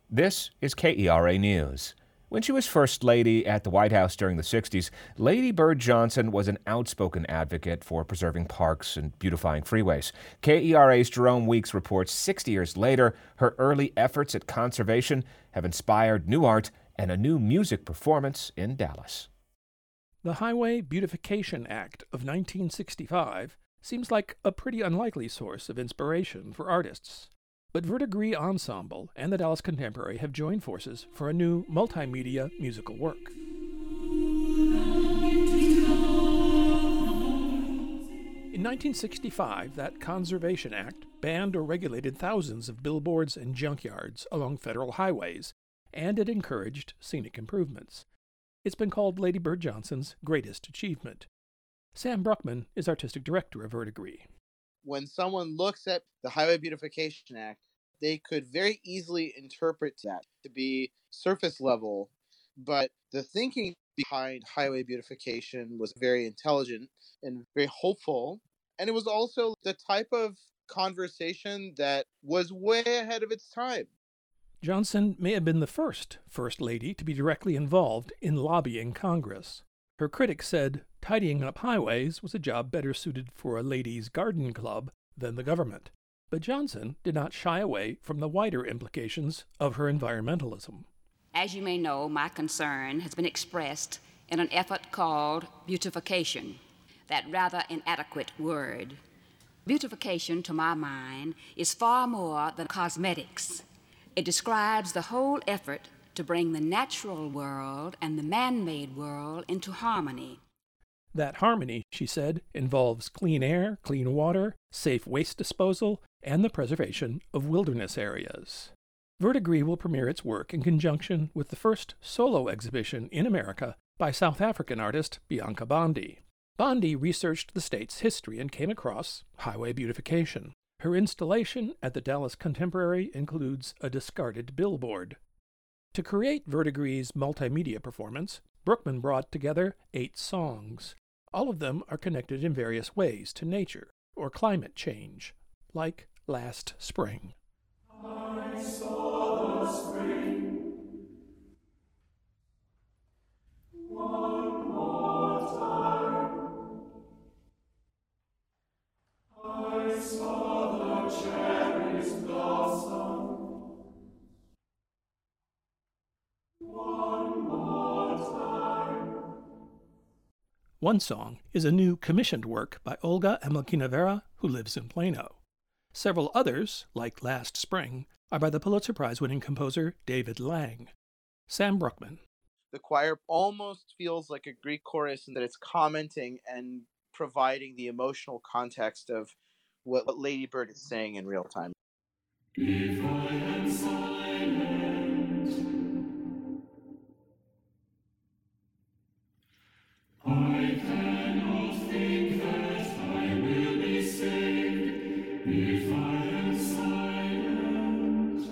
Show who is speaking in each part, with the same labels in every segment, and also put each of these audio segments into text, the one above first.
Speaker 1: This is KERA News. When she was First Lady at the White House during the 60s, Lady Bird Johnson was an outspoken advocate for preserving parks and beautifying freeways. KERA's Jerome Weeks reports 60 years later, her early efforts at conservation have inspired new art and a new music performance in Dallas.
Speaker 2: The Highway Beautification Act of 1965 seems like a pretty unlikely source of inspiration for artists. But Verdigris Ensemble and the Dallas Contemporary have joined forces for a new multimedia musical work. In 1965, that Conservation Act banned or regulated thousands of billboards and junkyards along federal highways, and it encouraged scenic improvements. It's been called Lady Bird Johnson's greatest achievement. Sam Bruckman is artistic director of Verdigris.
Speaker 3: When someone looks at the Highway Beautification Act, they could very easily interpret that to be surface level, but the thinking behind highway beautification was very intelligent and very hopeful, and it was also the type of conversation that was way ahead of its time.
Speaker 2: Johnson may have been the first First Lady to be directly involved in lobbying Congress. Her critics said tidying up highways was a job better suited for a ladies' garden club than the government. But Johnson did not shy away from the wider implications of her environmentalism.
Speaker 4: As you may know, my concern has been expressed in an effort called beautification, that rather inadequate word. Beautification, to my mind, is far more than cosmetics. It describes the whole effort to bring the natural world and the man-made world into harmony.
Speaker 2: That harmony, she said, involves clean air, clean water, safe waste disposal, and the preservation of wilderness areas. Verdigris will premiere its work in conjunction with the first solo exhibition in America by South African artist Bianca Bondi. Bondi researched the state's history and came across highway beautification. Her installation at the Dallas Contemporary includes a discarded billboard. To create Verdigris' multimedia performance, Bruckman brought together 8 songs. All of them are connected in various ways to nature or climate change, like Last Spring.
Speaker 5: I saw the spring. One more time. I saw the cherries blossom. One more time.
Speaker 2: One song is a new commissioned work by Olga Amelkina-Vera, who lives in Plano. Several others, like Last Spring, are by the Pulitzer Prize-winning composer David Lang. Sam Bruckman.
Speaker 3: The choir almost feels like a Greek chorus in that it's commenting and providing the emotional context of what Lady Bird is saying in real time.
Speaker 5: If I am silent, I cannot think that I will be saved. If I am silent,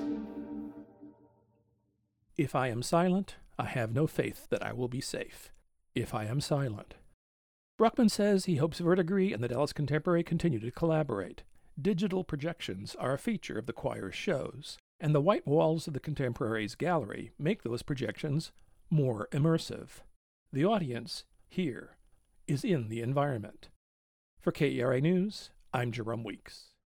Speaker 2: If I am silent, I have no faith that I will be safe. If I am silent. Bruckman says he hopes Verdigris and the Dallas Contemporary continue to collaborate. Digital projections are a feature of the choir's shows, and the white walls of the Contemporary's gallery make those projections more immersive. The audience, here, is in the environment. For KERA News, I'm Jerome Weeks.